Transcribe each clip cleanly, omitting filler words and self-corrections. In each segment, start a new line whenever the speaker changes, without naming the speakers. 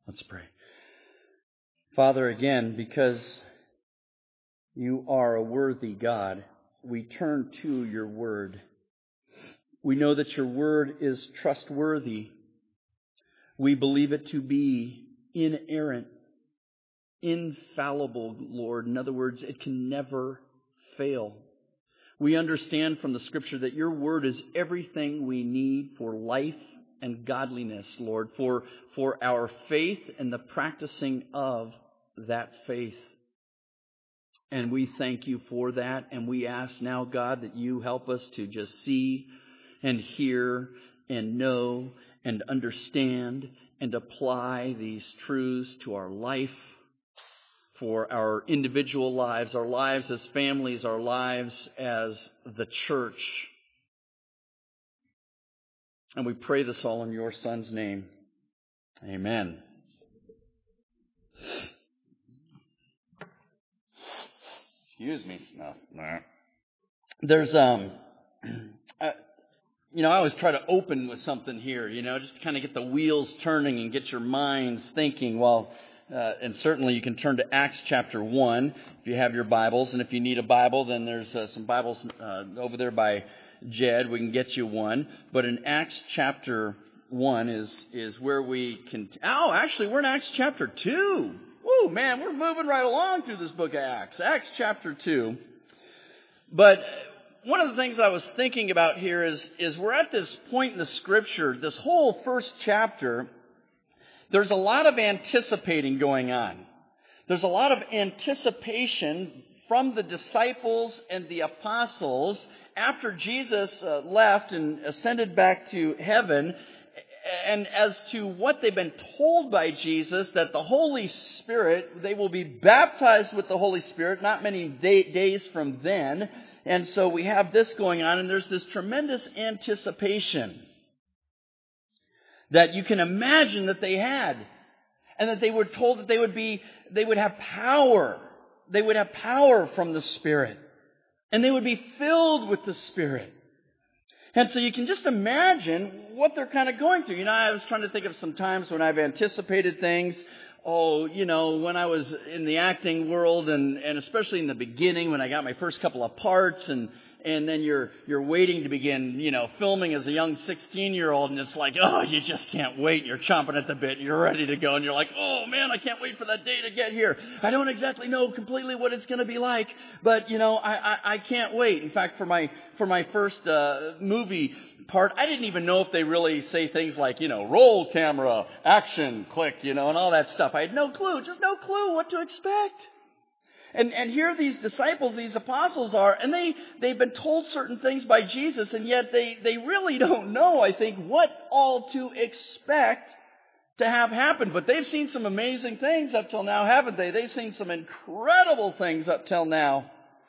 Let's pray. Father, again, because you are a worthy God, we turn to your word. We know that your word is trustworthy. We believe it to be inerrant, infallible, Lord. In other words, it can never fail. We understand from the Scripture that your word is everything we need for life and godliness, Lord, for our faith and the practicing of that faith. And we thank you for that. And we ask now, God, that you help us to just see and hear and know and understand and apply these truths to our life, for our individual lives, our lives as families, our lives as the church. And we pray this all in your Son's name. Amen. Excuse me. No. There's, I always try to open with something here, just to kind of get the wheels turning and get your minds thinking. And certainly you can turn to Acts chapter 1 if you have your Bibles. And if you need a Bible, then there's some Bibles over there by Jed. We can get you one. But in Acts chapter 1 is where we can... actually, we're in Acts chapter 2. Woo, man, we're moving right along through this book of Acts. Acts chapter 2. But one of the things I was thinking about here is we're at this point in the Scripture, this whole first chapter, there's a lot of anticipating going on. There's a lot of anticipation from the disciples and the apostles after Jesus left and ascended back to heaven, and as to what they've been told by Jesus, that the Holy Spirit, they will be baptized with the Holy Spirit not many days from then. And so we have this going on, and there's this tremendous anticipation that you can imagine that they had, and that they were told that they would have power. They would have power from the Spirit, and they would be filled with the Spirit. And so you can just imagine what they're kind of going through. I was trying to think of some times when I've anticipated things. When I was in the acting world, and especially in the beginning when I got my first couple of parts, and then you're waiting to begin, filming as a young 16-year-old, and it's like, you just can't wait. You're chomping at the bit. You're ready to go, and you're like, oh man, I can't wait for that day to get here. I don't exactly know completely what it's going to be like, but I can't wait. In fact, for my first movie part, I didn't even know if they really say things like, roll camera, action, click, and all that stuff. I had no clue what to expect. And here these disciples, these apostles are, and they've been told certain things by Jesus, and yet they really don't know, I think, what all to expect to have happen. But they've seen some amazing things up till now, haven't they? They've seen some incredible things up till now.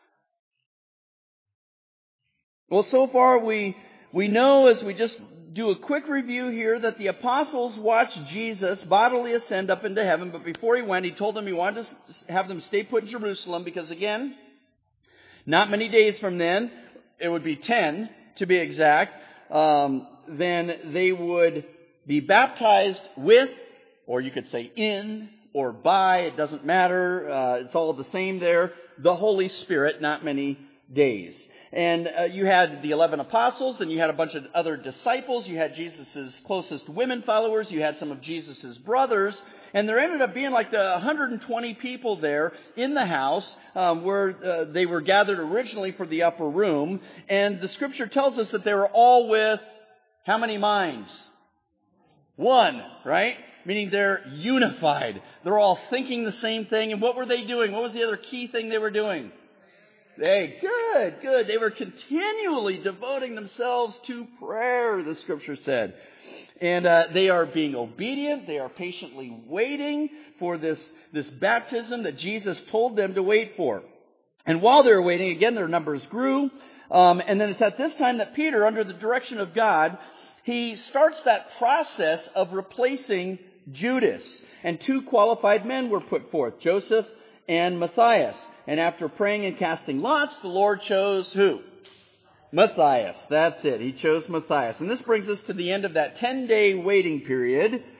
Well, so far we know, as we just do a quick review here, that the apostles watched Jesus bodily ascend up into heaven, but before he went, he told them he wanted to have them stay put in Jerusalem, because again, not many days from then, it would be 10 to be exact, then they would be baptized with, or you could say in, or by, it doesn't matter, it's all the same there, the Holy Spirit, not many days. And you had the 11 apostles, then you had a bunch of other disciples, you had Jesus' closest women followers, you had some of Jesus' brothers, and there ended up being like 120 people there in the house where they were gathered originally for the upper room. And the Scripture tells us that they were all with how many minds? One, right? Meaning they're unified. They're all thinking the same thing. And what were they doing? What was the other key thing they were doing? Hey, good. They were continually devoting themselves to prayer, the Scripture said. And they are being obedient. They are patiently waiting for this baptism that Jesus told them to wait for. And while they were waiting, again, their numbers grew. And then it's at this time that Peter, under the direction of God, he starts that process of replacing Judas. And two qualified men were put forth, Joseph and Matthias. And after praying and casting lots, the Lord chose who? Matthias. That's it. He chose Matthias. And this brings us to the end of that 10-day waiting period.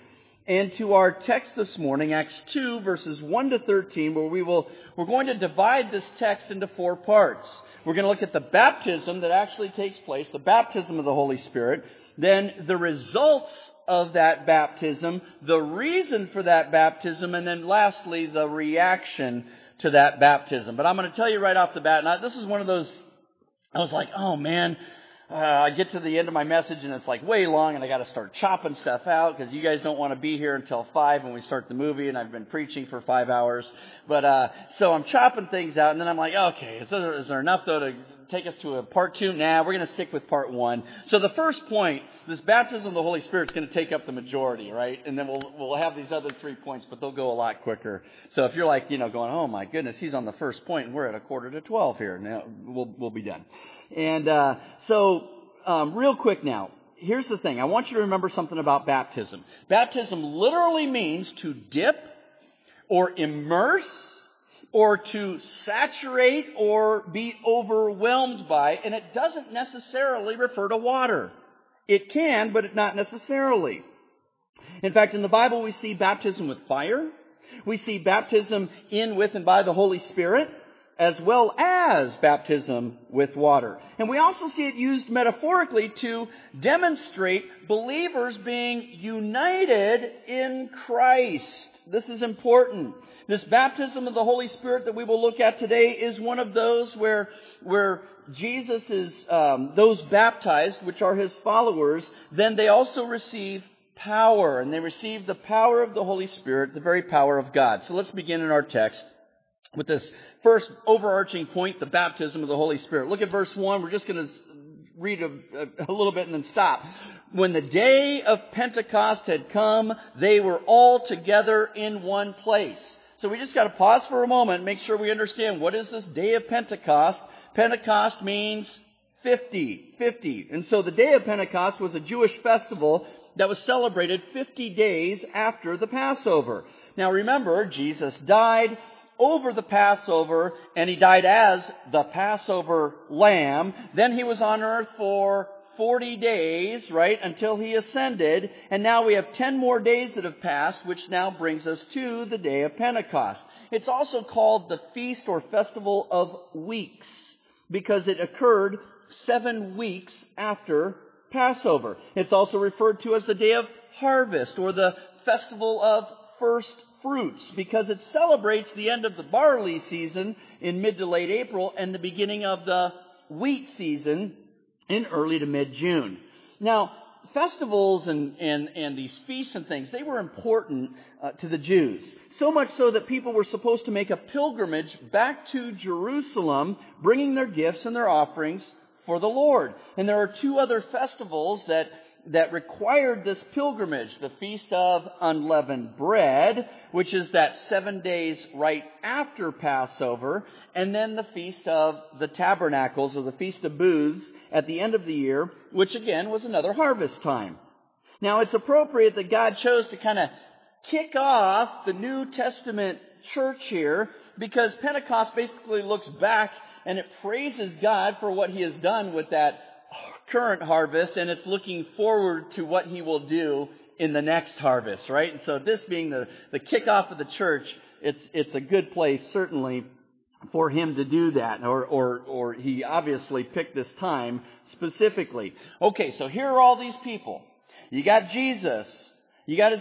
and to our text this morning, Acts 2, verses 1 to 13, where we're going to divide this text into 4 parts. We're going to look at the baptism that actually takes place, the baptism of the Holy Spirit, then the results of that baptism, the reason for that baptism, and then lastly, the reaction to that baptism. But I'm going to tell you right off the bat, now this is one of those, I was like, oh man, I get to the end of my message and it's like way long and I got to start chopping stuff out because you guys don't want to be here until 5 when we start the movie, and I've been preaching for 5 hours. But so I'm chopping things out, and then I'm like, okay, is there enough though to take us to a part 2? Nah, we're going to stick with part 1. So the first point, this baptism of the Holy Spirit, is going to take up the majority, right? And then we'll have these other 3 points, but they'll go a lot quicker. So if you're like, going, oh my goodness, he's on the first point and we're at 11:45 here. Now we'll be done. And real quick now, here's the thing. I want you to remember something about baptism. Baptism literally means to dip or immerse or to saturate or be overwhelmed by, and it doesn't necessarily refer to water. It can, but not necessarily. In fact, in the Bible, we see baptism with fire. We see baptism in, with, and by the Holy Spirit, as well as baptism with water. And we also see it used metaphorically to demonstrate believers being united in Christ. This is important. This baptism of the Holy Spirit that we will look at today is one of those where Jesus is, those baptized, which are His followers, then they also receive power. And they receive the power of the Holy Spirit, the very power of God. So let's begin in our text with this first overarching point, the baptism of the Holy Spirit. Look at verse 1. We're just going to read a little bit and then stop. When the day of Pentecost had come, they were all together in one place. So we just got to pause for a moment and make sure we understand, what is this day of Pentecost? Pentecost means 50. And so the day of Pentecost was a Jewish festival that was celebrated 50 days after the Passover. Now remember, Jesus died over the Passover, and He died as the Passover lamb. Then He was on earth for 40 days, right, until He ascended. And now we have 10 more days that have passed, which now brings us to the day of Pentecost. It's also called the Feast or Festival of Weeks, because it occurred 7 weeks after Passover. It's also referred to as the Day of Harvest, or the Festival of First Fruits, because it celebrates the end of the barley season in mid to late April and the beginning of the wheat season in early to mid-June. Now, festivals and these feasts and things, they were important to the Jews. So much so that people were supposed to make a pilgrimage back to Jerusalem, bringing their gifts and their offerings for the Lord. And there are 2 other festivals that required this pilgrimage. The Feast of Unleavened Bread, which is that 7 days right after Passover, and then the Feast of the Tabernacles, or the Feast of Booths, at the end of the year, which again was another harvest time. Now it's appropriate that God chose to kind of kick off the New Testament church here, because Pentecost basically looks back and it praises God for what He has done with that current harvest, and it's looking forward to what He will do in the next harvest, right? And so this being the kickoff of the church, it's a good place certainly for Him to do that, or He obviously picked this time specifically. Okay, so here are all these people. You got Jesus. You got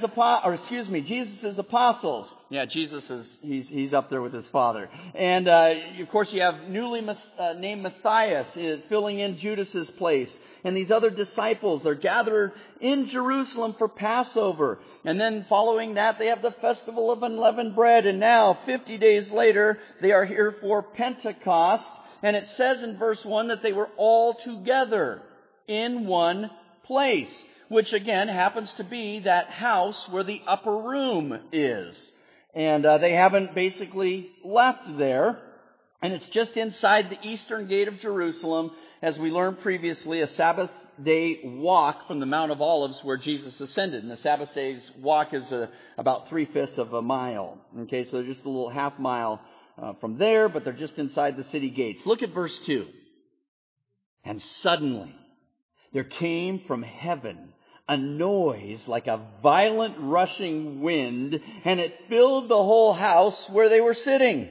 Jesus' apostles. Yeah, he's up there with His Father. And, of course, you have newly named Matthias filling in Judas's place. And these other disciples, they're gathered in Jerusalem for Passover. And then following that, they have the Festival of Unleavened Bread. And now, 50 days later, they are here for Pentecost. And it says in verse 1 that they were all together in one place, which again happens to be that house where the upper room is. And they haven't basically left there. And it's just inside the eastern gate of Jerusalem, as we learned previously, a Sabbath day walk from the Mount of Olives where Jesus ascended. And the Sabbath day's walk is about 3/5 of a mile. Okay, so they're just a little half mile from there, but they're just inside the city gates. Look at verse 2. And suddenly there came from heaven a noise like a violent rushing wind, and it filled the whole house where they were sitting.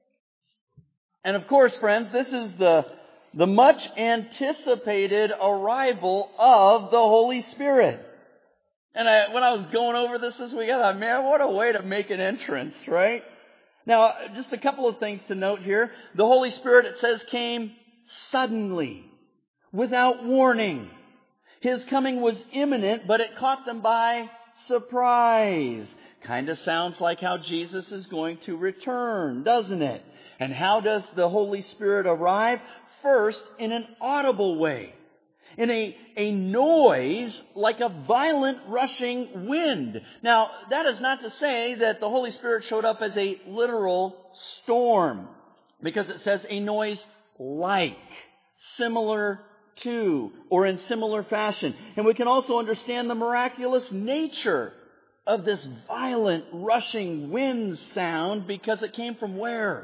And of course, friends, this is the much anticipated arrival of the Holy Spirit. And when I was going over this week, I thought, man, what a way to make an entrance, right? Now, just a couple of things to note here. The Holy Spirit, it says, came suddenly, without warning. His coming was imminent, but it caught them by surprise. Kind of sounds like how Jesus is going to return, doesn't it? And how does the Holy Spirit arrive? First, in an audible way. In a noise like a violent rushing wind. Now, that is not to say that the Holy Spirit showed up as a literal storm, because it says a noise like, similar to, or in similar fashion. And we can also understand the miraculous nature of this violent rushing wind sound, because it came from where?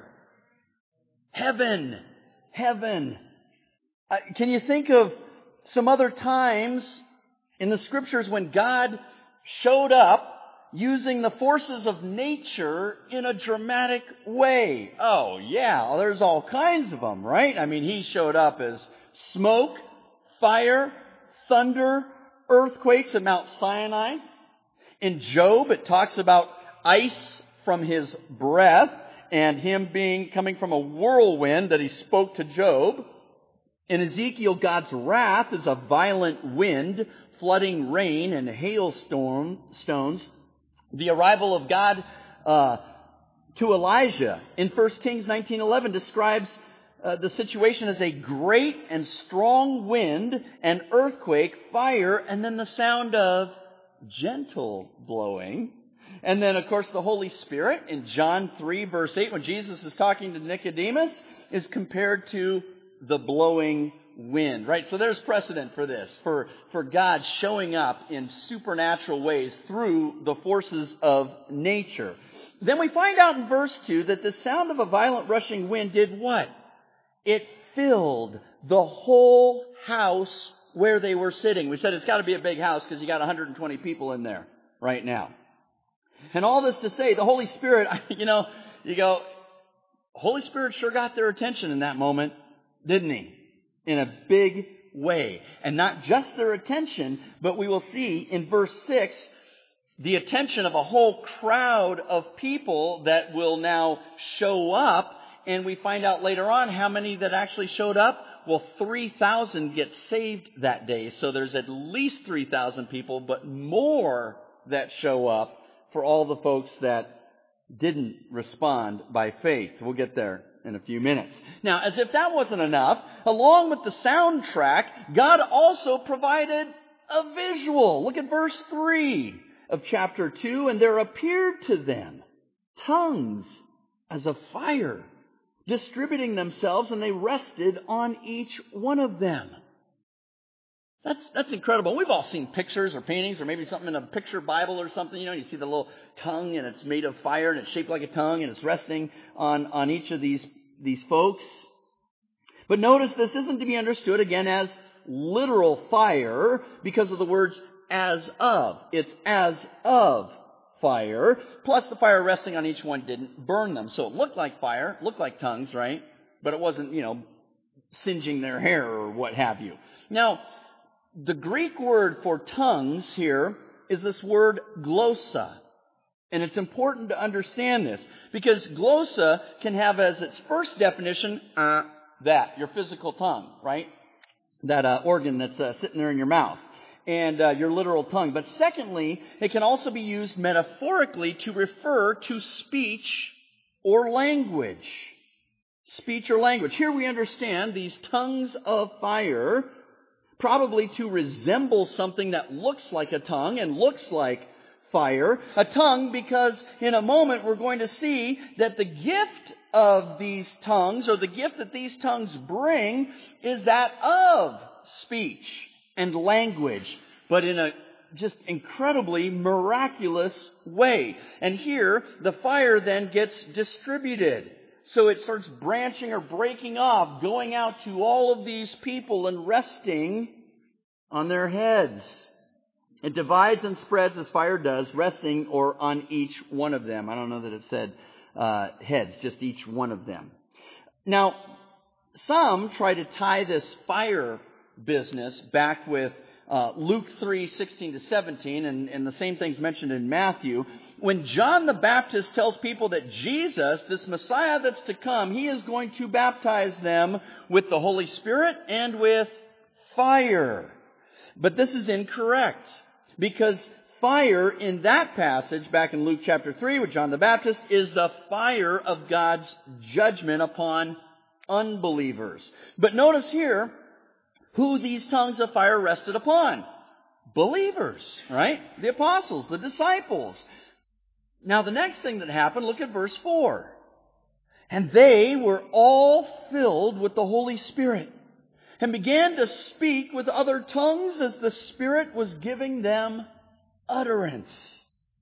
Heaven. Heaven. Can you think of some other times in the Scriptures when God showed up using the forces of nature in a dramatic way? Oh, yeah, there's all kinds of them, right? I mean, He showed up as smoke, fire, thunder, earthquakes at Mount Sinai. In Job, it talks about ice from His breath and Him coming from a whirlwind that He spoke to Job. In Ezekiel, God's wrath is a violent wind, flooding rain and hailstones. The arrival of God to Elijah in 1 Kings 19:11 describes the situation as a great and strong wind, an earthquake, fire, and then the sound of gentle blowing. And then, of course, the Holy Spirit in John 3, verse 8, when Jesus is talking to Nicodemus, is compared to the blowing wind, right? So there's precedent for this, for God showing up in supernatural ways through the forces of nature. Then we find out in verse 2 that the sound of a violent rushing wind did what? It filled the whole house where they were sitting. We said it's got to be a big house because you got 120 people in there right now. And all this to say, the Holy Spirit, you go, Holy Spirit sure got their attention in that moment, didn't He? In a big way. And not just their attention, but we will see in verse 6, the attention of a whole crowd of people that will now show up. And we find out later on how many that actually showed up. Well, 3,000 get saved that day. So there's at least 3,000 people, but more that show up for all the folks that didn't respond by faith. We'll get there in a few minutes. Now, as if that wasn't enough, along with the soundtrack, God also provided a visual. Look at verse 3 of chapter 2. And there appeared to them tongues as of fire, distributing themselves, and they rested on each one of them. That's incredible. We've all seen pictures or paintings or maybe something in a picture Bible or something. You see the little tongue and it's made of fire and it's shaped like a tongue and it's resting on each of these folks. But notice this isn't to be understood again as literal fire because of the words as of. It's as of fire. Plus the fire resting on each one didn't burn them. So it looked like fire, looked like tongues, right? But it wasn't, singeing their hair or what have you. Now, the Greek word for tongues here is this word glossa. And it's important to understand this because glossa can have as its first definition, your physical tongue, right? That organ that's sitting there in your mouth and your literal tongue. But secondly, it can also be used metaphorically to refer to speech or language. Speech or language. Here we understand these tongues of fire probably to resemble something that looks like a tongue and looks like fire. A tongue because in a moment we're going to see that the gift of these tongues, or the gift that these tongues bring, is that of speech and language, but in a just incredibly miraculous way. And here the fire then gets distributed. So it starts branching or breaking off, going out to all of these people and resting on their heads. It divides and spreads as fire does, resting or on each one of them. I don't know that it said heads, just each one of them. Now, some try to tie this fire business back with Luke 3:16-17, and the same thing's mentioned in Matthew. When John the Baptist tells people that Jesus, this Messiah that's to come, he is going to baptize them with the Holy Spirit and with fire. But this is incorrect, because fire in that passage, back in Luke chapter 3 with John the Baptist, is the fire of God's judgment upon unbelievers. But notice here who these tongues of fire rested upon. Believers, right? The apostles, the disciples. Now the next thing that happened, look at verse 4. And they were all filled with the Holy Spirit and began to speak with other tongues as the Spirit was giving them utterance.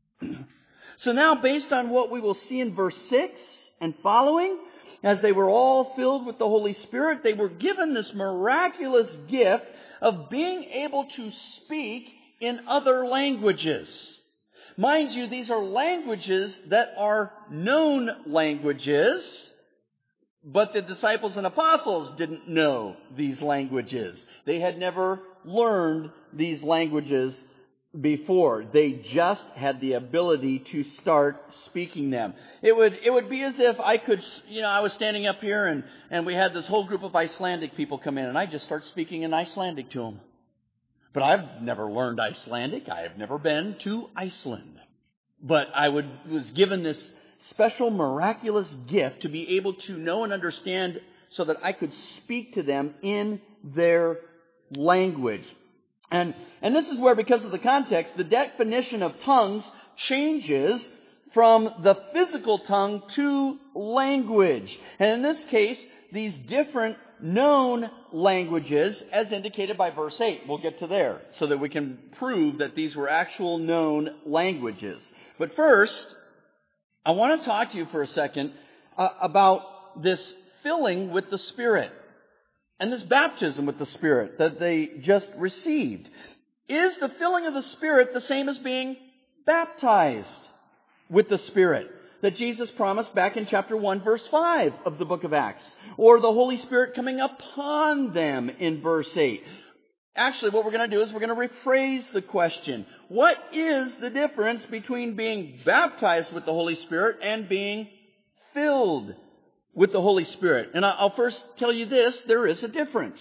So now, based on what we will see in verse 6 and following, as they were all filled with the Holy Spirit, they were given this miraculous gift of being able to speak in other languages. Mind you, these are languages that are known languages, but the disciples and apostles didn't know these languages. They had never learned these languages before. They just had the ability to start speaking them. It would be as if I could, I was standing up here and we had this whole group of Icelandic people come in, and I just start speaking in Icelandic to them. But I've never learned Icelandic. I have never been to Iceland. But I was given this special miraculous gift to be able to know and understand so that I could speak to them in their language. And this is where, because of the context, the definition of tongues changes from the physical tongue to language. And in this case, these different known languages, as indicated by verse 8. We'll get to there so that we can prove that these were actual known languages. But first, I want to talk to you for a second about this filling with the Spirit and this baptism with the Spirit that they just received. Is the filling of the Spirit the same as being baptized with the Spirit that Jesus promised back in chapter 1, verse 5 of the book of Acts? Or the Holy Spirit coming upon them in verse 8? Actually, what we're going to do is we're going to rephrase the question. What is the difference between being baptized with the Holy Spirit and being filled with the Holy Spirit? And I'll first tell you this, there is a difference.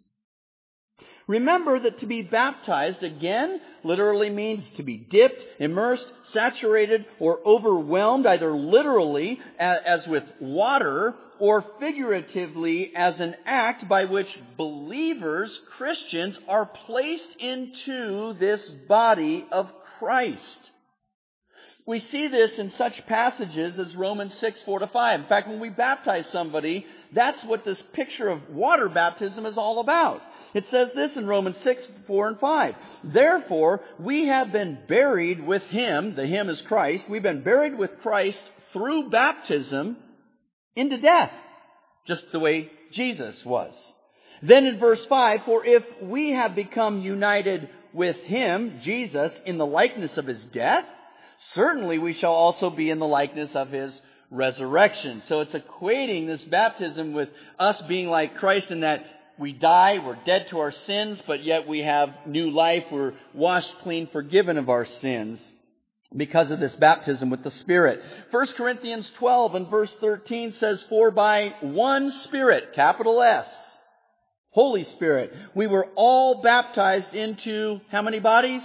Remember that to be baptized, again, literally means to be dipped, immersed, saturated, or overwhelmed, either literally as with water, or figuratively as an act by which believers, Christians, are placed into this body of Christ. We see this in such passages as Romans 6, 4-5. In fact, when we baptize somebody, that's what this picture of water baptism is all about. It says this in Romans 6, 4 and 5. Therefore, we have been buried with Him, the Him is Christ, we've been buried with Christ through baptism into death, just the way Jesus was. Then in verse 5, for if we have become united with Him, Jesus, in the likeness of His death, certainly we shall also be in the likeness of His resurrection. So it's equating this baptism with us being like Christ in that we die, we're dead to our sins, but yet we have new life. We're washed clean, forgiven of our sins because of this baptism with the Spirit. 1 Corinthians 12 and verse 13 says, for by one Spirit, capital S, Holy Spirit, we were all baptized into how many bodies?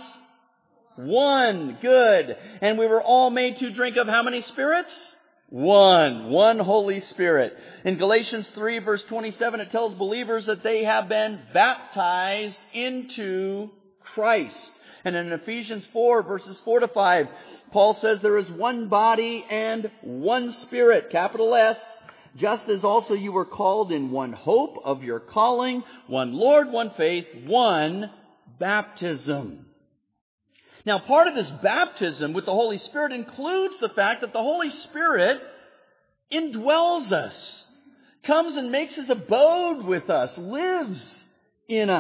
One. Good. And we were all made to drink of how many spirits? One Holy Spirit. In Galatians 3 verse 27, it tells believers that they have been baptized into Christ. And in Ephesians 4 verses 4-5, Paul says there is one body and one Spirit, capital S, just as also you were called in one hope of your calling, one Lord, one faith, one baptism. Now, part of this baptism with the Holy Spirit includes the fact that the Holy Spirit indwells us, comes and makes His abode with us, lives in us.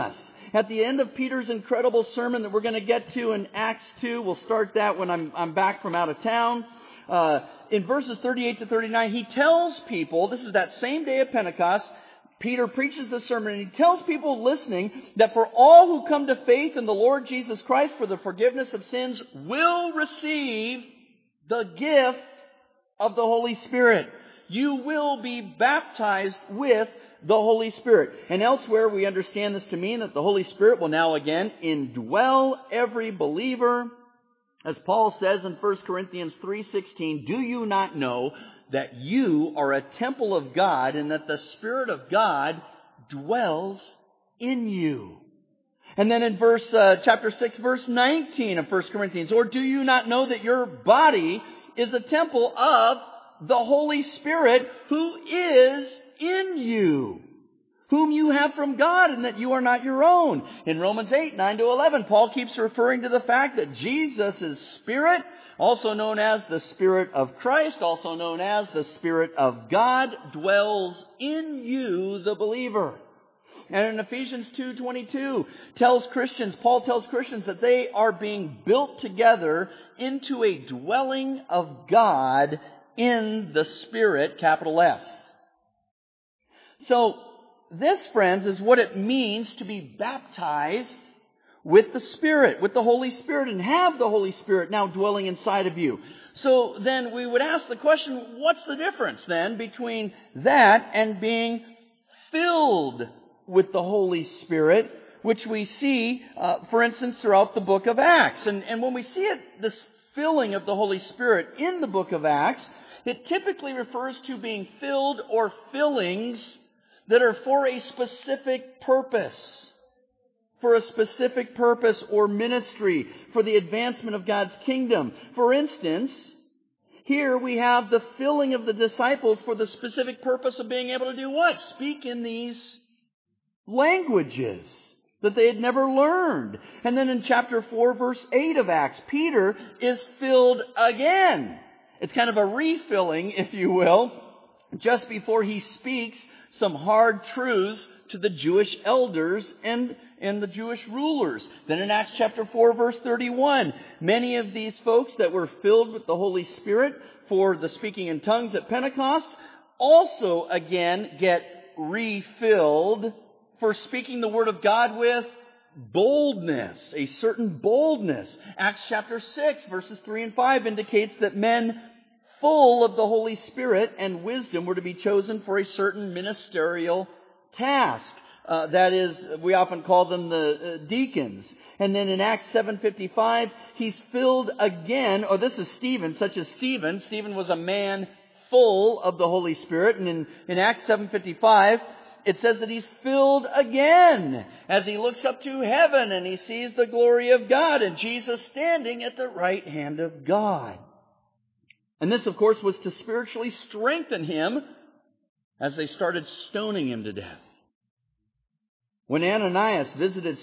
At the end of Peter's incredible sermon that we're going to get to in Acts 2, we'll start that when I'm back from out of town. In verses 38 to 39, he tells people, this is that same day of Pentecost, Peter preaches the sermon, and he tells people listening that for all who come to faith in the Lord Jesus Christ for the forgiveness of sins will receive the gift of the Holy Spirit. You will be baptized with the Holy Spirit. And elsewhere we understand this to mean that the Holy Spirit will now again indwell every believer. As Paul says in 1 Corinthians 3:16, do you not know that you are a temple of God and that the Spirit of God dwells in you? And then in chapter 6, verse 19 of 1 Corinthians, or do you not know that your body is a temple of the Holy Spirit who is in you, whom you have from God, and that you are not your own? In Romans 8, 9 to 11, Paul keeps referring to the fact that Jesus' Spirit, also known as the Spirit of Christ, also known as the Spirit of God, dwells in you, the believer. And in Ephesians 2:22, Paul tells Christians that they are being built together into a dwelling of God in the Spirit, capital S. So, this, friends, is what it means to be baptized with the Spirit, with the Holy Spirit, and have the Holy Spirit now dwelling inside of you. So then we would ask the question, what's the difference then between that and being filled with the Holy Spirit, which we see, for instance, throughout the book of Acts? And when we see it, this filling of the Holy Spirit in the book of Acts, it typically refers to being filled or fillings that are for a specific purpose. For a specific purpose or ministry, for the advancement of God's kingdom. For instance, here we have the filling of the disciples for the specific purpose of being able to do what? Speak in these languages that they had never learned. And then in chapter 4, verse 8 of Acts, Peter is filled again. It's kind of a refilling, if you will, just before he speaks some hard truths to the Jewish elders and the Jewish rulers. Then in Acts chapter 4, verse 31, many of these folks that were filled with the Holy Spirit for the speaking in tongues at Pentecost also again get refilled for speaking the Word of God with boldness, a certain boldness. Acts chapter 6, verses 3 and 5 indicates that men full of the Holy Spirit and wisdom were to be chosen for a certain ministerial task. That is, we often call them the deacons. And then in Acts 7:55, he's filled again, or this is Stephen, such as Stephen. Stephen was a man full of the Holy Spirit. And in Acts 7:55, it says that he's filled again as he looks up to heaven and he sees the glory of God and Jesus standing at the right hand of God. And this, of course, was to spiritually strengthen him as they started stoning him to death. When Ananias visited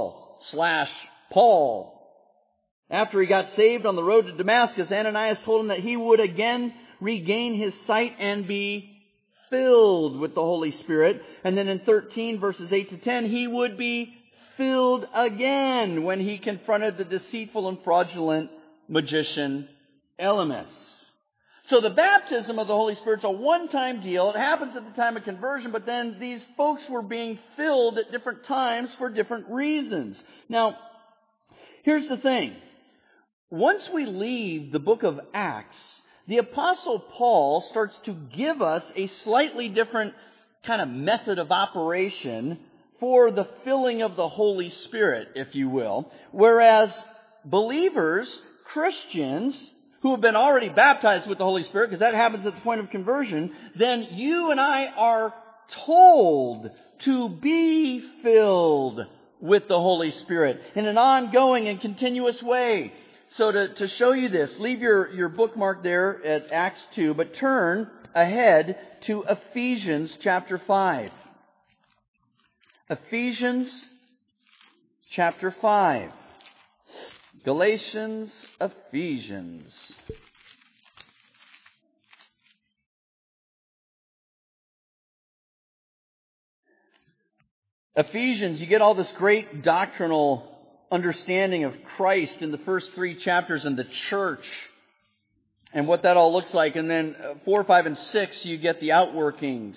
Saul/Paul, after he got saved on the road to Damascus, Ananias told him that he would again regain his sight and be filled with the Holy Spirit. And then in 13 verses 8 to 10, he would be filled again when he confronted the deceitful and fraudulent magician Elymas. So the baptism of the Holy Spirit is a one-time deal. It happens at the time of conversion, but then these folks were being filled at different times for different reasons. Now, here's the thing. Once we leave the book of Acts, the Apostle Paul starts to give us a slightly different kind of method of operation for the filling of the Holy Spirit, if you will. Whereas believers, Christians, who have been already baptized with the Holy Spirit, because that happens at the point of conversion, then you and I are told to be filled with the Holy Spirit in an ongoing and continuous way. So to show you this, leave your bookmark there at Acts 2, but turn ahead to Ephesians chapter 5. Ephesians chapter 5. Galatians, Ephesians. Ephesians, you get all this great doctrinal understanding of Christ in the first 3 chapters in the church and what that all looks like. And then 4, 5, and 6, you get the outworkings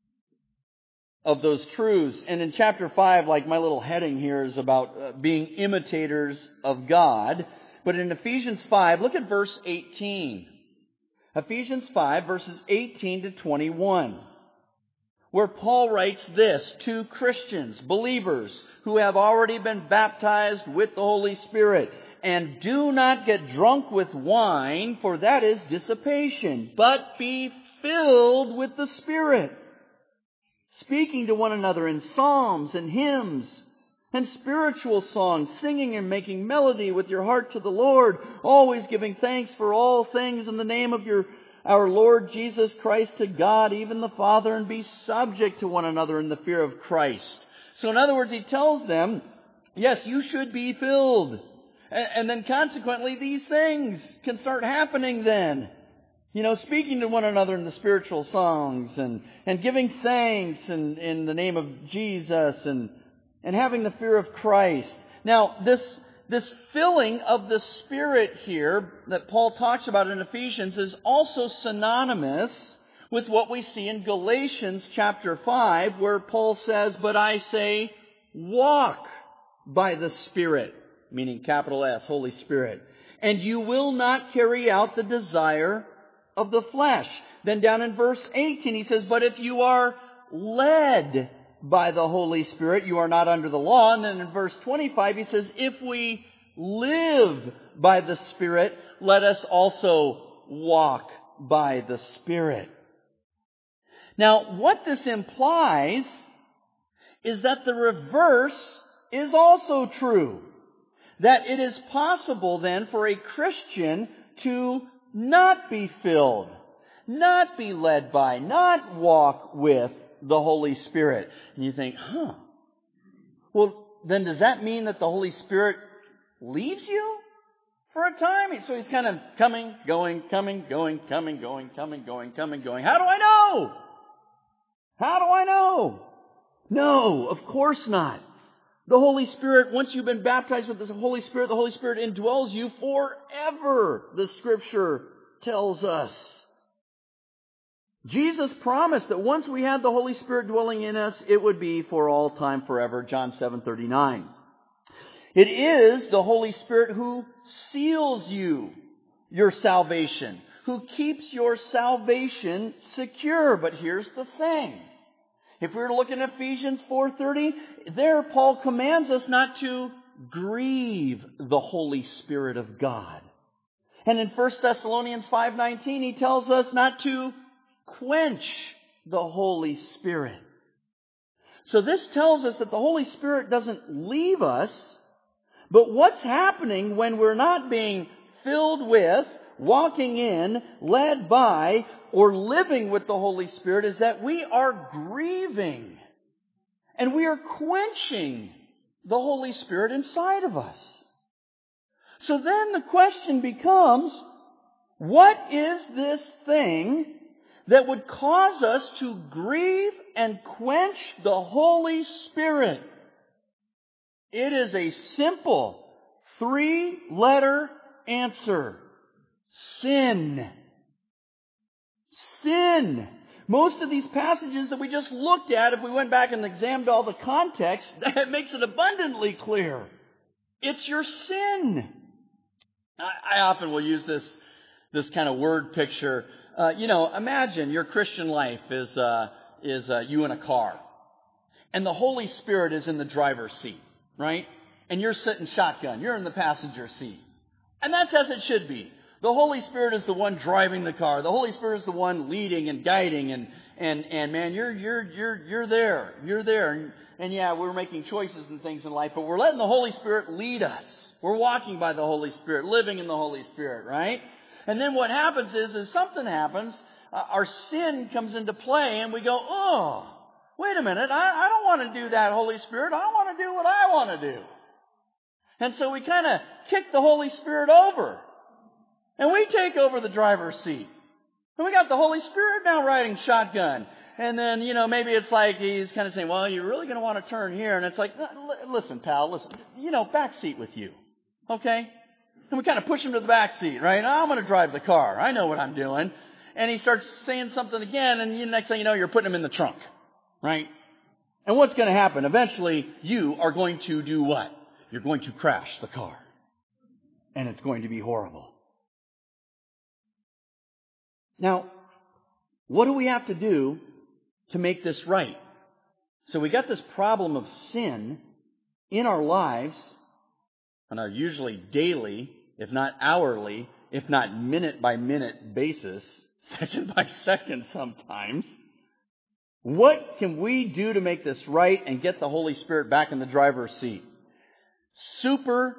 of those truths. And in chapter 5, like my little heading here is about being imitators of God. But in Ephesians 5, look at verse 18. Ephesians 5, verses 18 to 21. Where Paul writes this to Christians, believers, who have already been baptized with the Holy Spirit. And do not get drunk with wine, for that is dissipation, but be filled with the Spirit, speaking to one another in psalms and hymns and spiritual songs, singing and making melody with your heart to the Lord, always giving thanks for all things in the name of our Lord Jesus Christ to God, even the Father, and be subject to one another in the fear of Christ. So in other words, he tells them, yes, you should be filled. And then consequently, these things can start happening then. Speaking to one another in the spiritual songs and giving thanks in the name of Jesus and having the fear of Christ. Now, this filling of the Spirit here that Paul talks about in Ephesians is also synonymous with what we see in Galatians chapter 5, where Paul says, but I say, walk by the Spirit, meaning capital S, Holy Spirit, and you will not carry out the desire of the flesh. Then down in verse 18 he says, but if you are led by the Holy Spirit, you are not under the law. And then in verse 25 he says, if we live by the Spirit, let us also walk by the Spirit. Now, what this implies is that the reverse is also true. That it is possible then for a Christian to not be filled, not be led by, not walk with the Holy Spirit. And you think, well, then does that mean that the Holy Spirit leaves you for a time? So he's kind of coming, going, coming, going, coming, going, coming, going, coming, going. How do I know? How do I know? No, of course not. The Holy Spirit, once you've been baptized with the Holy Spirit indwells you forever, the Scripture tells us. Jesus promised that once we had the Holy Spirit dwelling in us, it would be for all time forever, John 7:39. It is the Holy Spirit who seals your salvation, who keeps your salvation secure. But here's the thing. If we were to look in Ephesians 4:30, there Paul commands us not to grieve the Holy Spirit of God. And in 1 Thessalonians 5:19, he tells us not to quench the Holy Spirit. So this tells us that the Holy Spirit doesn't leave us, but what's happening when we're not being filled with, walking in, led by, or living with the Holy Spirit is that we are grieving and we are quenching the Holy Spirit inside of us. So then the question becomes, what is this thing that would cause us to grieve and quench the Holy Spirit? It is a simple 3-letter answer. Sin. Sin. Most of these passages that we just looked at, if we went back and examined all the context, that makes it abundantly clear. It's your sin. I often will use this kind of word picture. Imagine your Christian life is you in a car, and the Holy Spirit is in the driver's seat, right? And you're sitting shotgun. You're in the passenger seat, and that's as it should be. The Holy Spirit is the one driving the car. The Holy Spirit is the one leading and guiding, and man, you're there. You're there, and yeah, we're making choices and things in life, but we're letting the Holy Spirit lead us. We're walking by the Holy Spirit, living in the Holy Spirit, right? And then what happens is something happens, our sin comes into play, and we go, oh, wait a minute, I don't want to do that, Holy Spirit. I want to do what I want to do. And so we kind of kick the Holy Spirit over. And we take over the driver's seat. And we got the Holy Spirit now riding shotgun. And then, maybe it's like he's kind of saying, well, you're really going to want to turn here. And it's like, listen, pal, listen, back seat with you. Okay? And we kind of push him to the back seat, right? I'm going to drive the car. I know what I'm doing. And he starts saying something again, and the next thing you know, you're putting him in the trunk, right? And what's going to happen? Eventually, you are going to do what? You're going to crash the car. And it's going to be horrible. Now, what do we have to do to make this right? So we got this problem of sin in our lives on our usually daily, if not hourly, if not minute by minute basis, second by second sometimes. What can we do to make this right and get the Holy Spirit back in the driver's seat? Super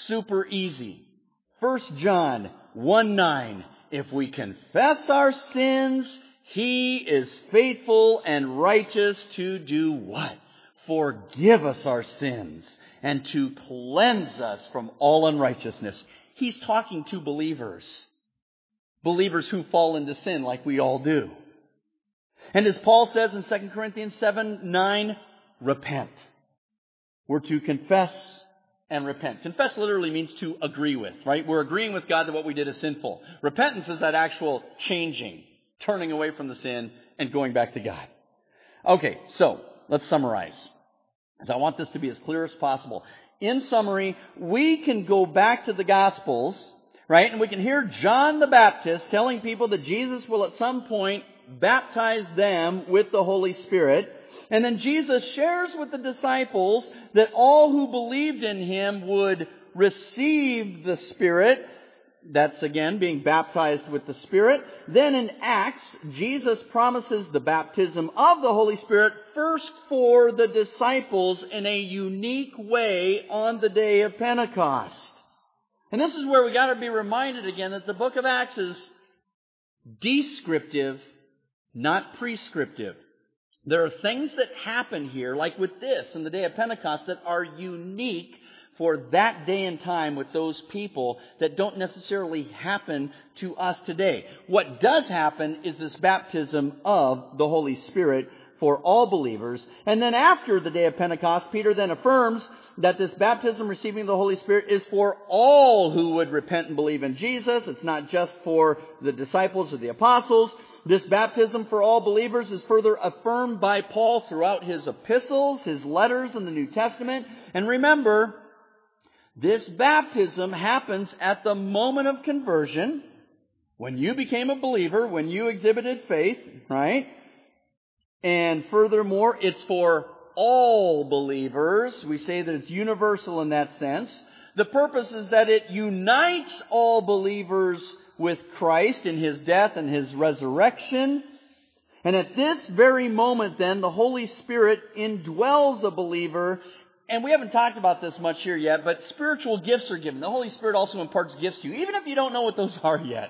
easy. 1 John 1:9. If we confess our sins, He is faithful and righteous to do what? Forgive us our sins and to cleanse us from all unrighteousness. He's talking to believers. Believers who fall into sin like we all do. And as Paul says in 2 Corinthians 7:9, repent. We're to confess and repent. Confess literally means to agree with, right? We're agreeing with God that what we did is sinful. Repentance is that actual changing, turning away from the sin and going back to God. Okay, so let's summarize. I want this to be as clear as possible. In summary, we can go back to the Gospels, right? And we can hear John the Baptist telling people that Jesus will at some point baptize them with the Holy Spirit. And then Jesus shares with the disciples that all who believed in Him would receive the Spirit. That's again being baptized with the Spirit. Then in Acts, Jesus promises the baptism of the Holy Spirit first for the disciples in a unique way on the day of Pentecost. And this is where we got to be reminded again that the book of Acts is descriptive, not prescriptive. There are things that happen here, like with this in the day of Pentecost, that are unique for that day and time with those people that don't necessarily happen to us today. What does happen is this baptism of the Holy Spirit for all believers. And then after the day of Pentecost, Peter then affirms that this baptism receiving the Holy Spirit is for all who would repent and believe in Jesus. It's not just for the disciples or the apostles. This baptism for all believers is further affirmed by Paul throughout his epistles, his letters in the New Testament. And remember, this baptism happens at the moment of conversion, when you became a believer, when you exhibited faith, right? And furthermore, it's for all believers. We say that it's universal in that sense. The purpose is that it unites all believers with Christ in His death and His resurrection. And at this very moment then, the Holy Spirit indwells a believer. And we haven't talked about this much here yet, but spiritual gifts are given. The Holy Spirit also imparts gifts to you, even if you don't know what those are yet.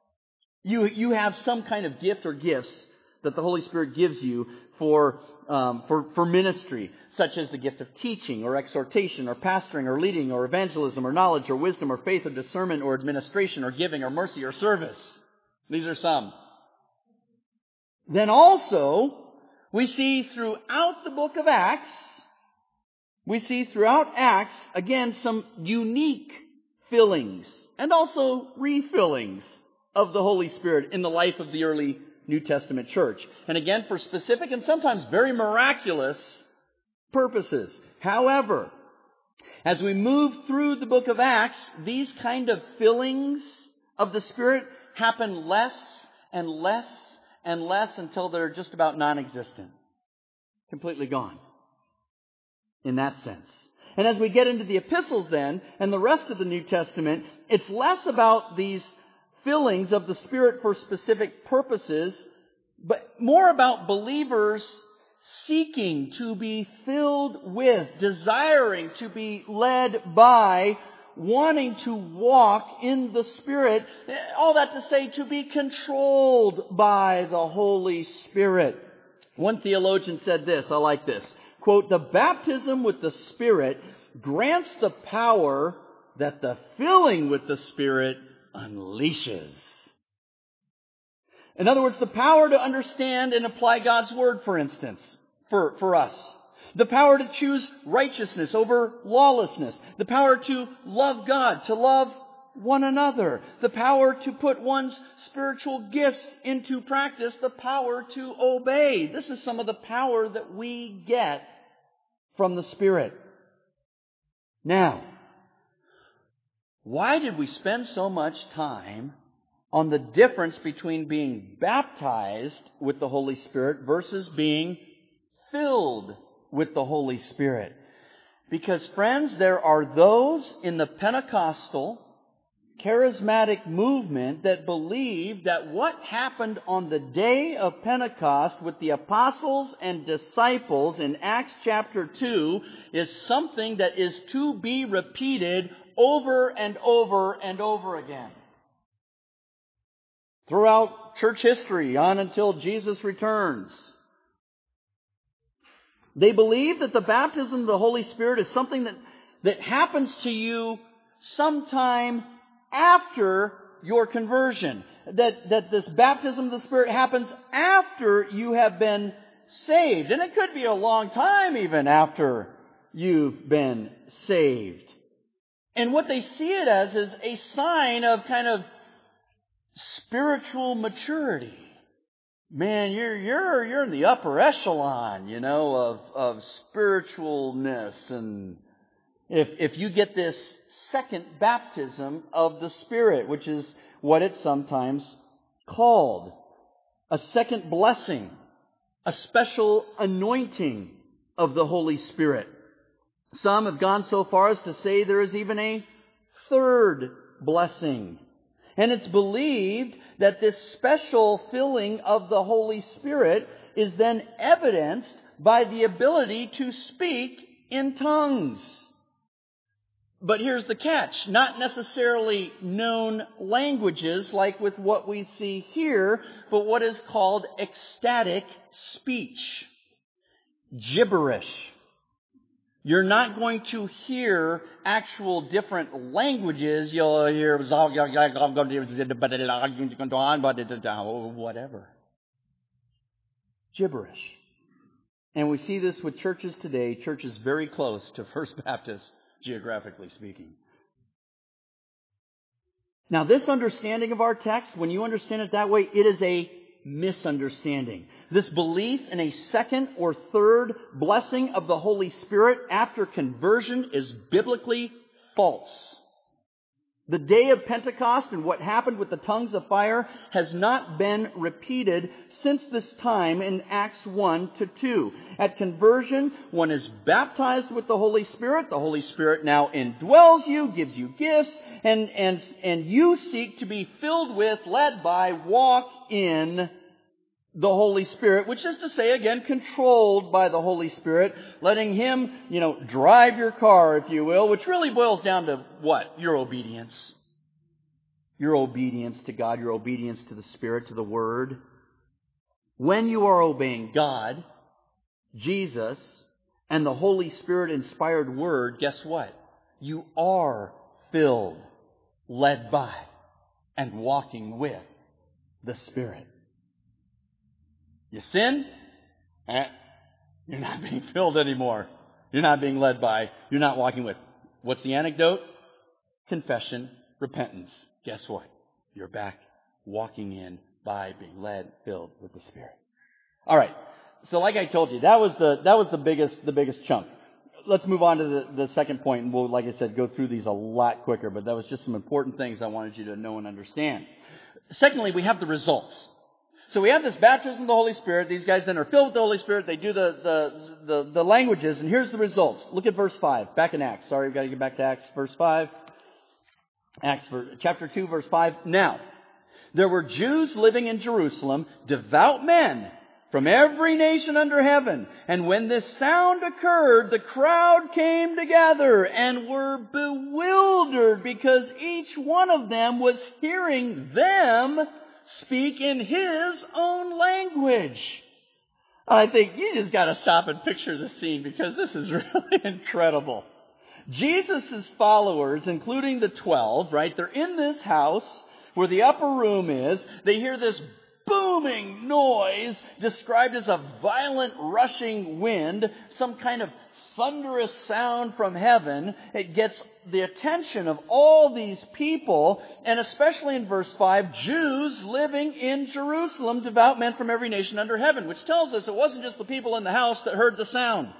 You have some kind of gift or gifts that the Holy Spirit gives you for ministry, such as the gift of teaching or exhortation or pastoring or leading or evangelism or knowledge or wisdom or faith or discernment or administration or giving or mercy or service. These are some. Then also, we see throughout the book of Acts, again, some unique fillings and also refillings of the Holy Spirit in the life of the early New Testament church. And again, for specific and sometimes very miraculous purposes. However, as we move through the book of Acts, these kind of fillings of the Spirit happen less and less and less until they're just about non-existent. Completely gone. In that sense. And as we get into the epistles then, and the rest of the New Testament, it's less about these fillings of the Spirit for specific purposes, but more about believers seeking to be filled with, desiring to be led by, wanting to walk in the Spirit. All that to say, to be controlled by the Holy Spirit. One theologian said this, I like this, quote, "The baptism with the Spirit grants the power that the filling with the Spirit unleashes." In other words, the power to understand and apply God's Word, for instance, for us. The power to choose righteousness over lawlessness. The power to love God, to love one another. The power to put one's spiritual gifts into practice. The power to obey. This is some of the power that we get from the Spirit. Now, why did we spend so much time on the difference between being baptized with the Holy Spirit versus being filled with the Holy Spirit? Because, friends, there are those in the Pentecostal charismatic movement that believe that what happened on the day of Pentecost with the apostles and disciples in Acts chapter 2 is something that is to be repeated over and over and over again throughout church history on until Jesus returns. They believe that the baptism of the Holy Spirit is something that happens to you sometime after your conversion. That this baptism of the Spirit happens after you have been saved. And it could be a long time even after you've been saved. And what they see it as is a sign of kind of spiritual maturity. Man, you're in the upper echelon, of spiritualness. And if you get this second baptism of the Spirit, which is what it's sometimes called, a second blessing, a special anointing of the Holy Spirit. Some have gone so far as to say there is even a third blessing. And it's believed that this special filling of the Holy Spirit is then evidenced by the ability to speak in tongues. But here's the catch. Not necessarily known languages like with what we see here, but what is called ecstatic speech. Gibberish. You're not going to hear actual different languages. You'll hear whatever. Gibberish. And we see this with churches today, churches very close to First Baptist, geographically speaking. Now, this understanding of our text, when you understand it that way, it is a misunderstanding. This belief in a second or third blessing of the Holy Spirit after conversion is biblically false. The day of Pentecost and what happened with the tongues of fire has not been repeated since this time in Acts 1 to 2. At conversion, one is baptized with the Holy Spirit. The Holy Spirit now indwells you, gives you gifts, and you seek to be filled with, led by, walk in the Holy Spirit, which is to say, again, controlled by the Holy Spirit, letting Him, drive your car, if you will, which really boils down to what? Your obedience. Your obedience to God, your obedience to the Spirit, to the Word. When you are obeying God, Jesus, and the Holy Spirit-inspired Word, guess what? You are filled, led by, and walking with the Spirit. You sin, you're not being filled anymore. You're not being led by, you're not walking with. What's the antidote? Confession, repentance. Guess what? You're back walking in by being led, filled with the Spirit. All right. So like I told you, that was the biggest chunk. Let's move on to the second point, and we'll, like I said, go through these a lot quicker, but that was just some important things I wanted you to know and understand. Secondly, we have the results. So we have this baptism of the Holy Spirit. These guys then are filled with the Holy Spirit. They do the languages, and here's the results. Look at verse 5. Back in Acts. Sorry, we've got to get back to Acts, verse 5. Acts chapter 2, verse 5. Now, there were Jews living in Jerusalem, devout men from every nation under heaven. And when this sound occurred, the crowd came together and were bewildered because each one of them was hearing them speak in his own language. I think you just got to stop and picture the scene because this is really incredible. Jesus' followers, including the 12, right, they're in this house where the upper room is. They hear this booming noise described as a violent rushing wind, some kind of thunderous sound from heaven. It gets the attention of all these people, and especially in verse 5, Jews living in Jerusalem, devout men from every nation under heaven, which tells us it wasn't just the people in the house that heard the sound.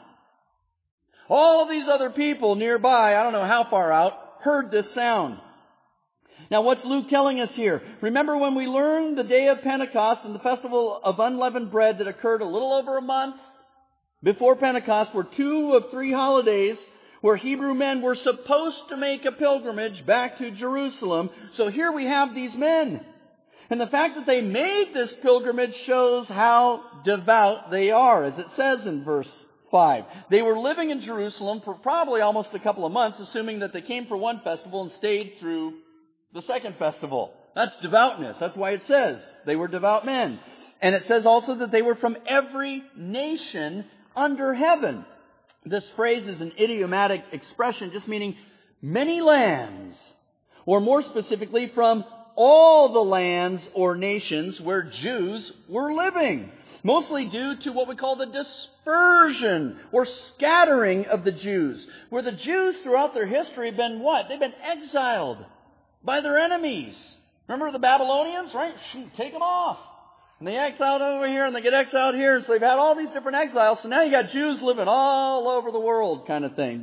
All of these other people nearby, I don't know how far out, heard this sound. Now, what's Luke telling us here? Remember when we learned the day of Pentecost and the festival of unleavened bread that occurred a little over a month before Pentecost were 2 of 3 holidays where Hebrew men were supposed to make a pilgrimage back to Jerusalem. So here we have these men. And the fact that they made this pilgrimage shows how devout they are, as it says in verse 5. They were living in Jerusalem for probably almost a couple of months, assuming that they came for one festival and stayed through the second festival. That's devoutness. That's why it says they were devout men. And it says also that they were from every nation under heaven. This phrase is an idiomatic expression just meaning many lands, or more specifically from all the lands or nations where Jews were living. Mostly due to what we call the dispersion or scattering of the Jews, where the Jews throughout their history have been what? They've been exiled by their enemies. Remember the Babylonians, right? Take them off. And they exiled over here and they get exiled here. And so they've had all these different exiles. So now you got Jews living all over the world kind of thing.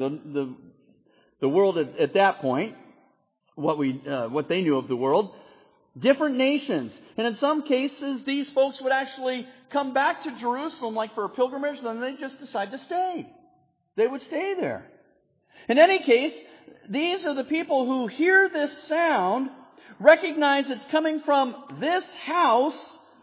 The world at that point, what they knew of the world. Different nations. And in some cases, these folks would actually come back to Jerusalem like for a pilgrimage, and then they just decide to stay. They would stay there. In any case, these are the people who hear this sound, recognize it's coming from this house,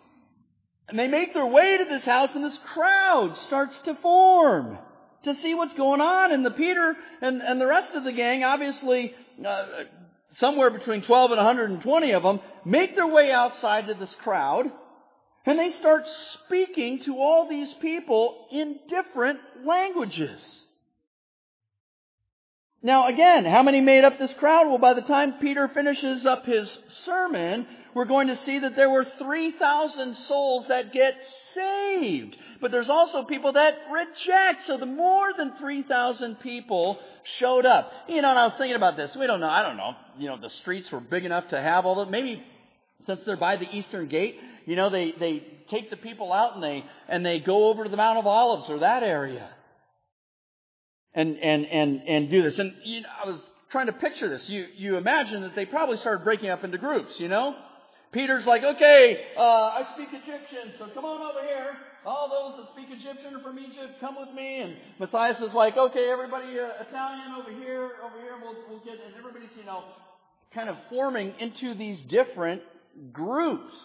and they make their way to this house, and this crowd starts to form to see what's going on. And the Peter and the rest of the gang, obviously somewhere between 12 and 120 of them, make their way outside to this crowd, and they start speaking to all these people in different languages. Now again, how many made up this crowd? Well, by the time Peter finishes up his sermon, we're going to see that there were 3,000 souls that get saved. But there's also people that reject. So the more than 3,000 people showed up. And I was thinking about this. We don't know. I don't know. The streets were big enough to have all that. Maybe since they're by the Eastern Gate, they take the people out and they go over to the Mount of Olives or that area. And do this. And I was trying to picture this. You imagine that they probably started breaking up into groups, Peter's like, okay, I speak Egyptian, so come on over here. All those that speak Egyptian are from Egypt, come with me. And Matthias is like, okay, everybody Italian over here, we'll get, and everybody's, kind of forming into these different groups.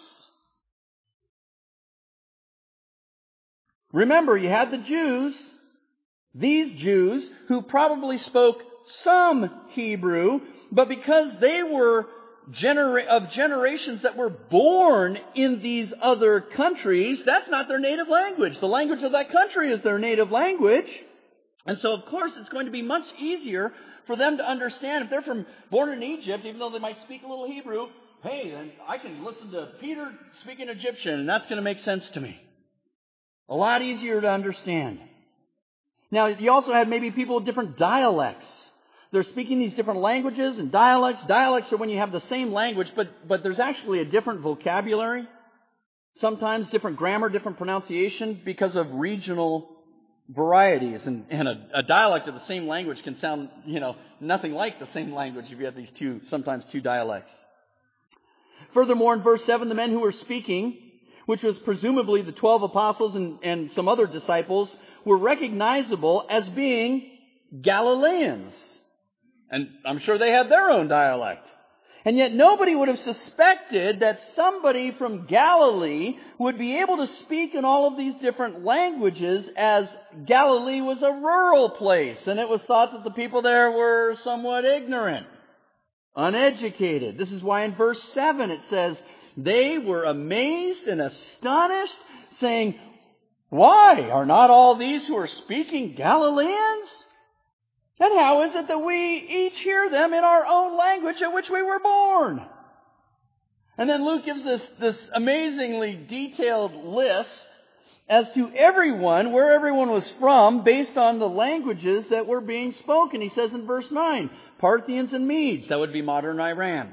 Remember, you had the Jews, these Jews who probably spoke some Hebrew, but because they were of generations that were born in these other countries, that's not their native language. The language of that country is their native language. And so, of course, it's going to be much easier for them to understand. If they're born in Egypt, even though they might speak a little Hebrew, hey, then I can listen to Peter speaking Egyptian, and that's going to make sense to me. A lot easier to understand. Now, you also had maybe people with different dialects. They're speaking these different languages and dialects. Dialects are when you have the same language, but there's actually a different vocabulary. Sometimes different grammar, different pronunciation because of regional varieties. And a dialect of the same language can sound, nothing like the same language if you have these sometimes two dialects. Furthermore, in verse 7, the men who were speaking, which was presumably the 12 apostles and some other disciples, were recognizable as being Galileans. And I'm sure they had their own dialect. And yet nobody would have suspected that somebody from Galilee would be able to speak in all of these different languages, as Galilee was a rural place. And it was thought that the people there were somewhat ignorant, uneducated. This is why in verse 7 it says, they were amazed and astonished, saying, why? Are not all these who are speaking Galileans? And how is it that we each hear them in our own language in which we were born? And then Luke gives this amazingly detailed list as to everyone, where everyone was from, based on the languages that were being spoken. He says in verse 9, Parthians and Medes, that would be modern Iran.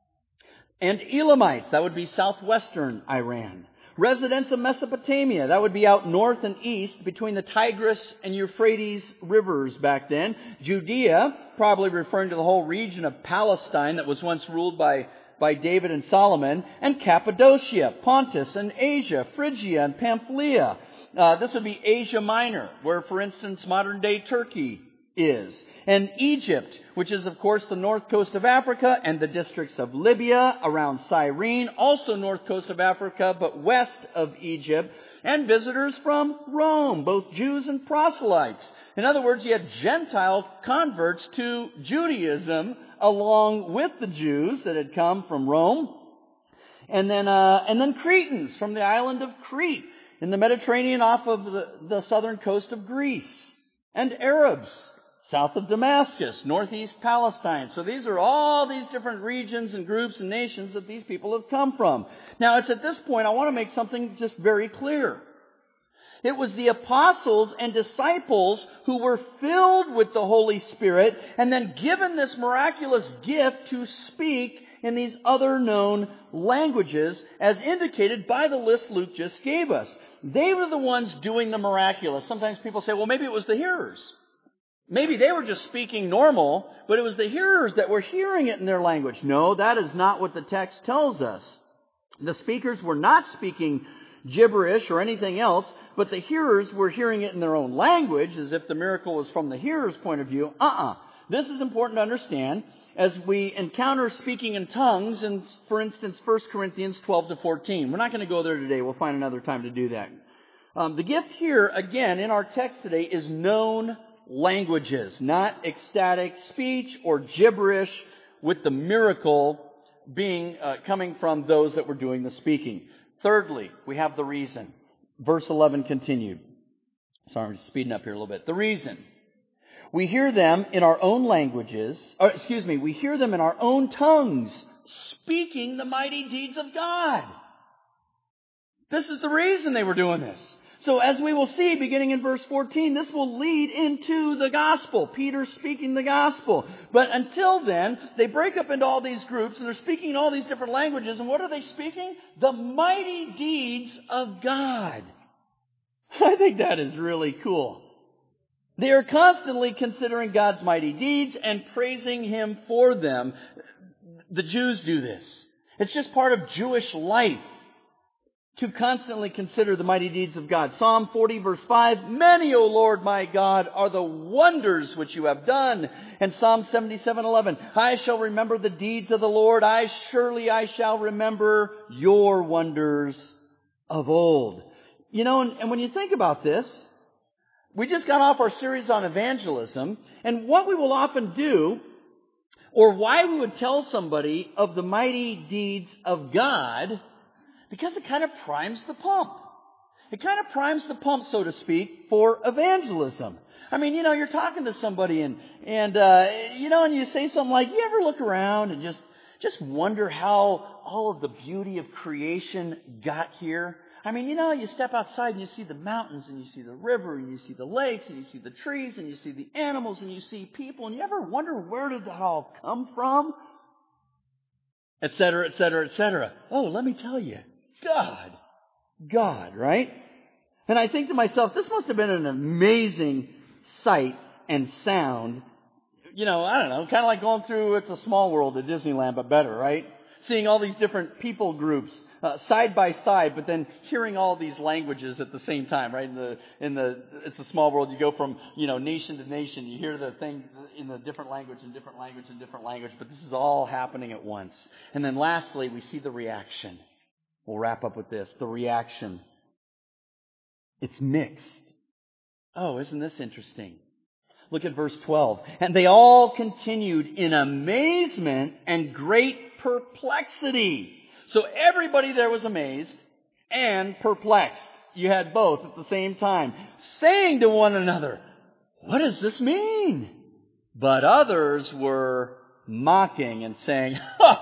And Elamites, that would be southwestern Iran. Residents of Mesopotamia, that would be out north and east between the Tigris and Euphrates rivers back then. Judea, probably referring to the whole region of Palestine that was once ruled by David and Solomon. And Cappadocia, Pontus and Asia, Phrygia and Pamphylia. This would be Asia Minor, where, for instance, modern-day Turkey is. And Egypt, which is, of course, the north coast of Africa, and the districts of Libya around Cyrene, also north coast of Africa, but west of Egypt. And visitors from Rome, both Jews and proselytes. In other words, you had Gentile converts to Judaism along with the Jews that had come from Rome. And then Cretans from the island of Crete in the Mediterranean off of the southern coast of Greece. And Arabs south of Damascus, northeast Palestine. So these are all these different regions and groups and nations that these people have come from. Now, it's at this point I want to make something just very clear. It was the apostles and disciples who were filled with the Holy Spirit and then given this miraculous gift to speak in these other known languages, as indicated by the list Luke just gave us. They were the ones doing the miraculous. Sometimes people say, well, maybe it was the hearers. Maybe they were just speaking normal, but it was the hearers that were hearing it in their language. No, that is not what the text tells us. The speakers were not speaking gibberish or anything else, but the hearers were hearing it in their own language, as if the miracle was from the hearer's point of view. This is important to understand as we encounter speaking in tongues in, for instance, 1 Corinthians 12 to 14. We're not going to go there today. We'll find another time to do that. The gift here, again, in our text today is known languages, not ecstatic speech or gibberish, with the miracle being coming from those that were doing the speaking. Thirdly, we have the reason. Verse 11 continued. Sorry, I'm just speeding up here a little bit. The reason. We hear them in our own languages, we hear them in our own tongues, speaking the mighty deeds of God. This is the reason they were doing this. So as we will see, beginning in verse 14, this will lead into the gospel. Peter speaking the gospel. But until then, they break up into all these groups and they're speaking in all these different languages. And what are they speaking? The mighty deeds of God. I think that is really cool. They are constantly considering God's mighty deeds and praising Him for them. The Jews do this. It's just part of Jewish life to constantly consider the mighty deeds of God. Psalm 40 verse 5, many, O Lord my God, are the wonders which you have done. And Psalm 77:11, I shall remember the deeds of the Lord. I shall remember your wonders of old. You know, and when you think about this, we just got off our series on evangelism, and what we will often do, or why we would tell somebody of the mighty deeds of God, because it kind of primes the pump. It kind of primes the pump, so to speak, for evangelism. I mean, you know, you're talking to somebody and you say something like, you ever look around and just wonder how all of the beauty of creation got here? I mean, you know, you step outside and you see the mountains and you see the river and you see the lakes and you see the trees and you see the animals and you see people, and you ever wonder where did that all come from? Et cetera, et cetera, et cetera. Oh, let me tell you. God, right? And I think to myself, this must have been an amazing sight and sound. You know, I don't know, kind of like going through It's a Small World at Disneyland, but better, right? Seeing all these different people groups side by side, but then hearing all these languages at the same time, right? In the It's a Small World, you go from, nation to nation. You hear the thing in a different language and different language and different language, but this is all happening at once. And then lastly, we see the reaction. We'll wrap up with this. The reaction. It's mixed. Oh, isn't this interesting? Look at verse 12. And they all continued in amazement and great perplexity. So everybody there was amazed and perplexed. You had both at the same time, saying to one another, what does this mean? But others were mocking and saying,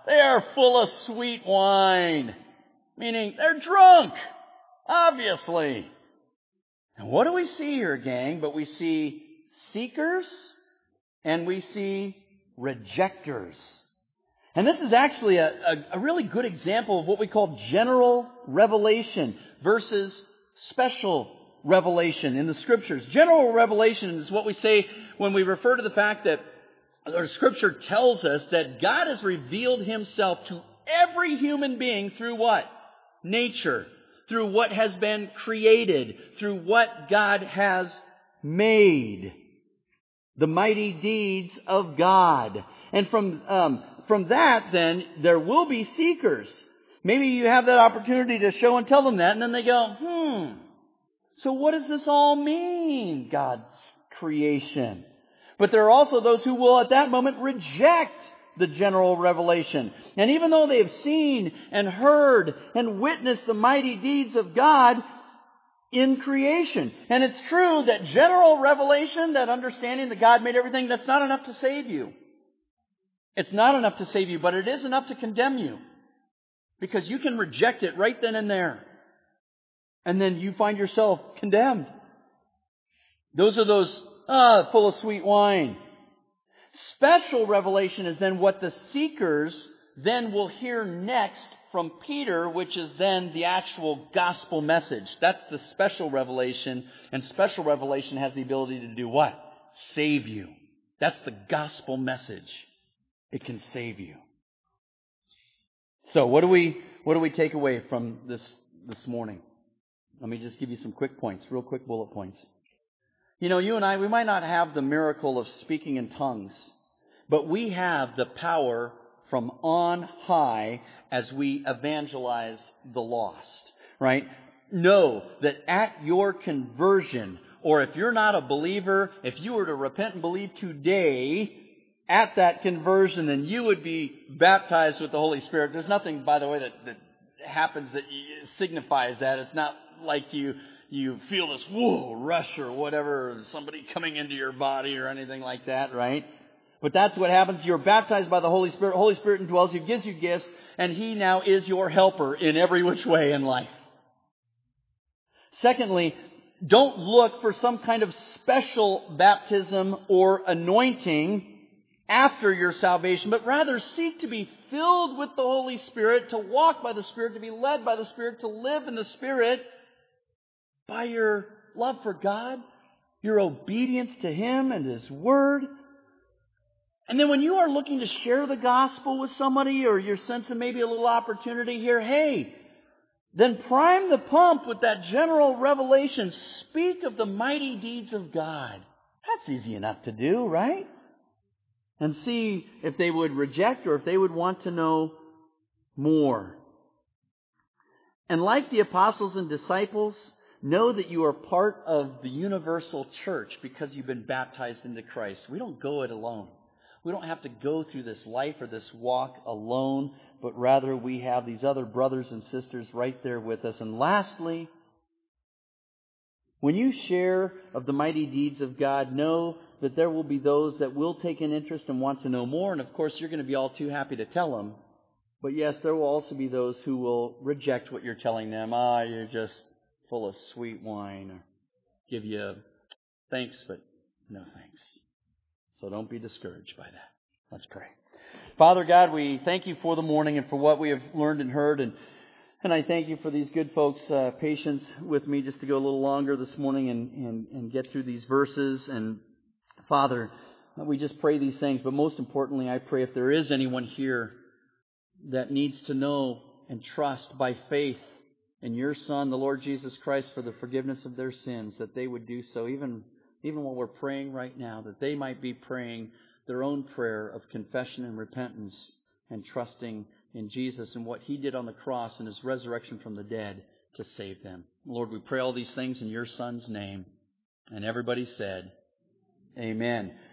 They are full of sweet wine. Meaning they're drunk, obviously. And what do we see here, gang? But we see seekers and we see rejectors. And this is actually a really good example of what we call general revelation versus special revelation in the Scriptures. General revelation is what we say when we refer to the fact that our Scripture tells us that God has revealed Himself to every human being through what? Nature. Through what has been created. Through what God has made. The mighty deeds of God. And from that, then, there will be seekers. Maybe you have that opportunity to show and tell them that, and then they go, so what does this all mean, God's creation? But there are also those who will, at that moment, reject the general revelation. And even though they have seen and heard and witnessed the mighty deeds of God in creation. And it's true that general revelation, that understanding that God made everything, that's not enough to save you. It's not enough to save you, but it is enough to condemn you. Because you can reject it right then and there. And then you find yourself condemned. Those are those, full of sweet wine. Special revelation is then what the seekers then will hear next from Peter, which is then the actual gospel message. That's the special revelation. And special revelation has the ability to do what? Save you. That's the gospel message. It can save you. So what do we take away from this morning? Let me just give you some quick points, real quick bullet points. You know, you and I, we might not have the miracle of speaking in tongues, but we have the power from on high as we evangelize the lost, right? Know that at your conversion, or if you're not a believer, if you were to repent and believe today, at that conversion, then you would be baptized with the Holy Spirit. There's nothing, by the way, that happens that signifies that. It's not like you feel this rush or whatever, somebody coming into your body or anything like that, right? But that's what happens. You're baptized by the Holy Spirit. Holy Spirit indwells you, gives you gifts, and He now is your helper in every which way in life. Secondly, don't look for some kind of special baptism or anointing after your salvation, but rather seek to be filled with the Holy Spirit, to walk by the Spirit, to be led by the Spirit, to live in the Spirit by your love for God, your obedience to Him and His Word. And then when you are looking to share the gospel with somebody, or you're sensing maybe a little opportunity here, hey, then prime the pump with that general revelation. Speak of the mighty deeds of God. That's easy enough to do, right? And see if they would reject or if they would want to know more. And like the apostles and disciples, know that you are part of the universal church because you've been baptized into Christ. We don't go it alone. We don't have to go through this life or this walk alone, but rather we have these other brothers and sisters right there with us. And lastly, when you share of the mighty deeds of God, know that there will be those that will take an interest and want to know more. And of course, you're going to be all too happy to tell them. But yes, there will also be those who will reject what you're telling them. You're just full of sweet wine. Or give you thanks, but no thanks. So don't be discouraged by that. Let's pray. Father God, we thank You for the morning and for what we have learned and heard. And I thank You for these good folks' patience with me just to go a little longer this morning and get through these verses. And Father, we just pray these things. But most importantly, I pray if there is anyone here that needs to know and trust by faith in Your Son, the Lord Jesus Christ, for the forgiveness of their sins, that they would do so even while we're praying right now, that they might be praying their own prayer of confession and repentance and trusting in Jesus and what He did on the cross and His resurrection from the dead to save them. Lord, we pray all these things in Your Son's name. And everybody said, Amen.